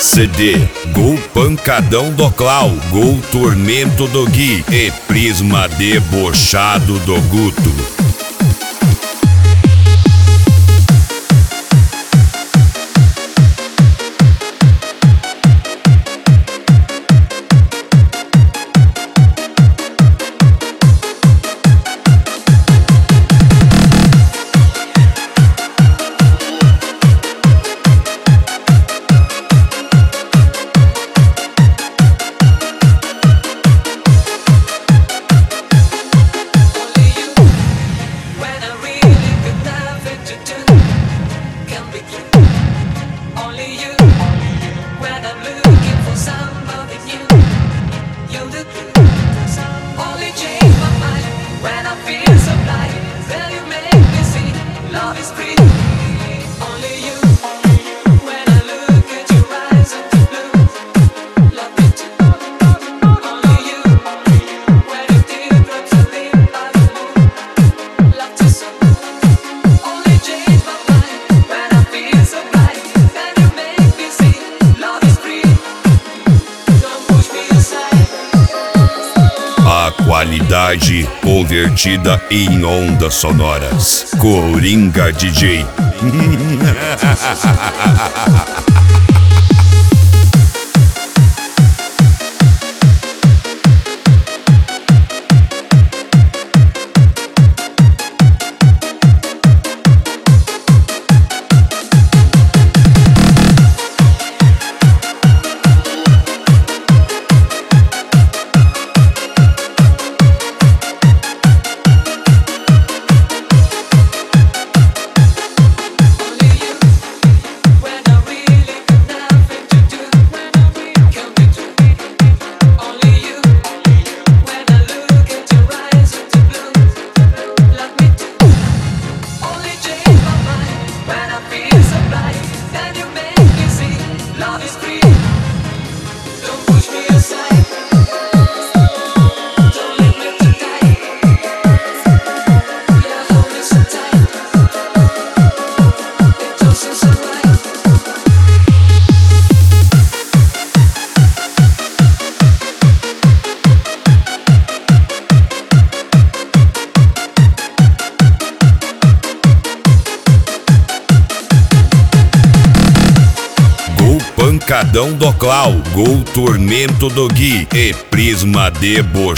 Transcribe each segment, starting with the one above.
CD, Gol Pancadão do Clau, Gol Tormento do Gui e Prisma Debochado do Guto. Qualidade convertida em ondas sonoras. Coringa DJ. Pancadão do Clau, Gol Tormento do Gui e Prisma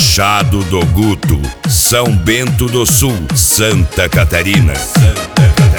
Debochado do Guto. São Bento do Sul, Santa Catarina.